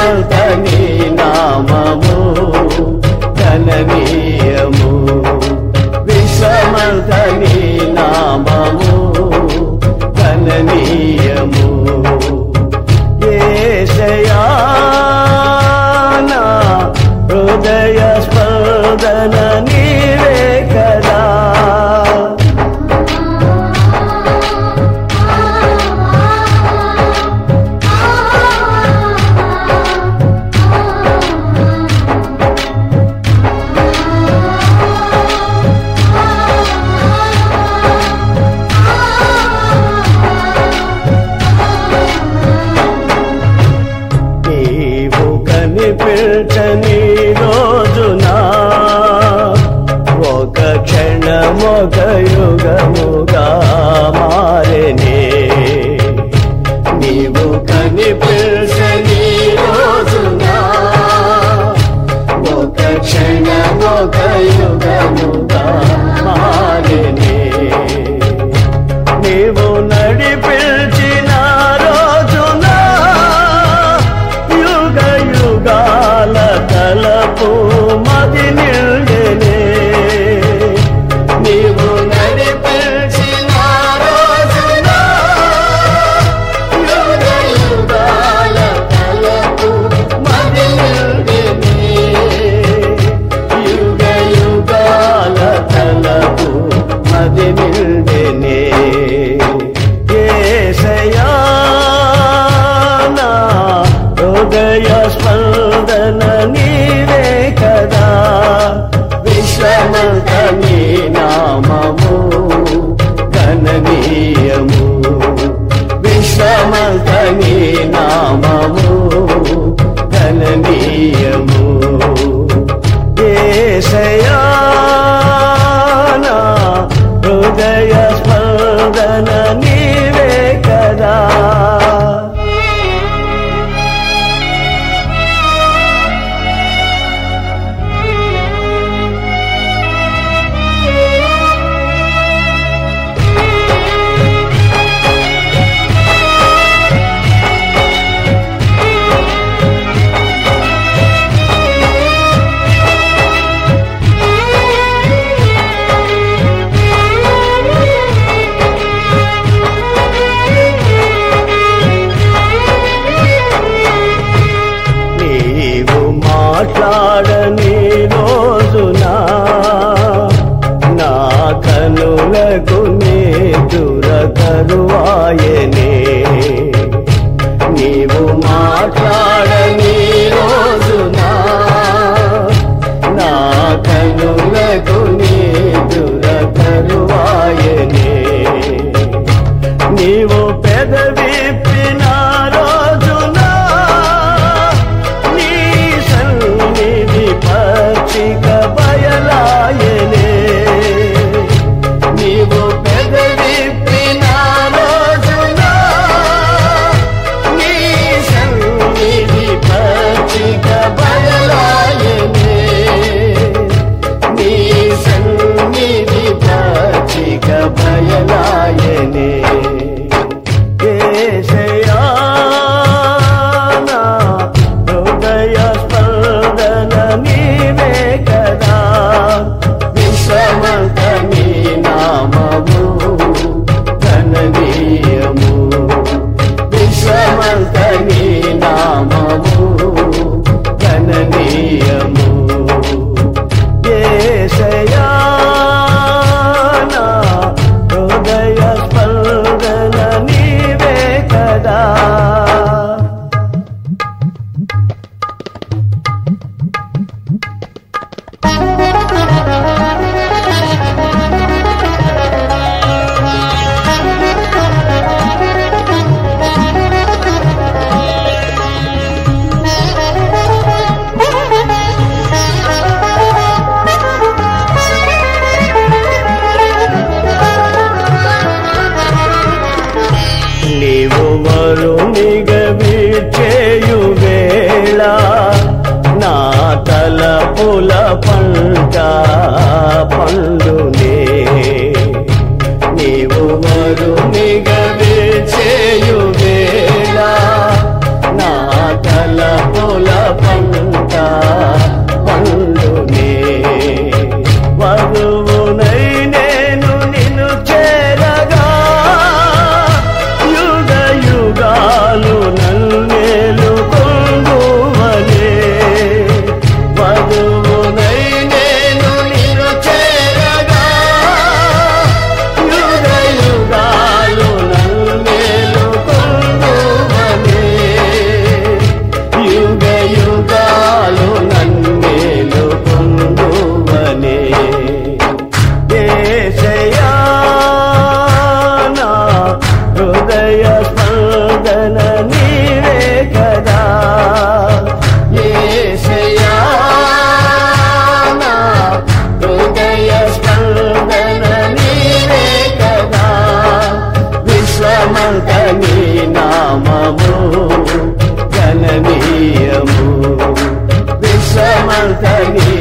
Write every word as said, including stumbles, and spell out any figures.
విశ్వమంతని నామము గణనీయము విశ్వమంతని నామము గణనీయము యేసయ్యా నా హృదయ స్పందన నీవే కదా కనిపించని రోజున ఒక క్షణమొక యుగముగా మారెనే నీవు కనిపించని రోజున ఒక క్షణమొక యుగముగా మారెనే నీవు నడిపించిన తలపు మది నిండెనే నీవు నడిపించిన రోజున యుగ యుగాల తలపు మది నిండెనే యుగ యుగాల తలపు మది నిండెనే యేసయ్యా నా హృదయ స్పందన నీవే కదా విశ్వమంతని నామము గణనీయము విశ్వమంతని నామము గణనీయము యేసయ్యా నా హృదయ స్పందన నీవే కదా మాట్లాడని రోజున నా కనులకు నేదుర కరువాయనే నీవు మాట్లాడని రోజున నా కనులకు నేదుర కరువాయనే నీవు పెదవిప్పిన రోజున పచ్చిక బయలాయనే నీవు పెదవిప్పిన రోజున నీ సన్నిధి పచ్చిక బయలాయనే నీ సన్నిధి పచ్చిక బయలాయనే యేసయ్యా నా హృదయ స్పందన నీవే కదా విశ్వమంతని నామము గణనీయము విశ్వమంతని నామము గణనీయము యేసయ్యా నా హృదయ స్పందన నీవే కదా నీవు వరునిగ విచేయు వేళ నా తలపుల పంట పండునే నీవు వరునిగ విచేయు వేళ నా తలపుల నీయము విశ్వమంత నీ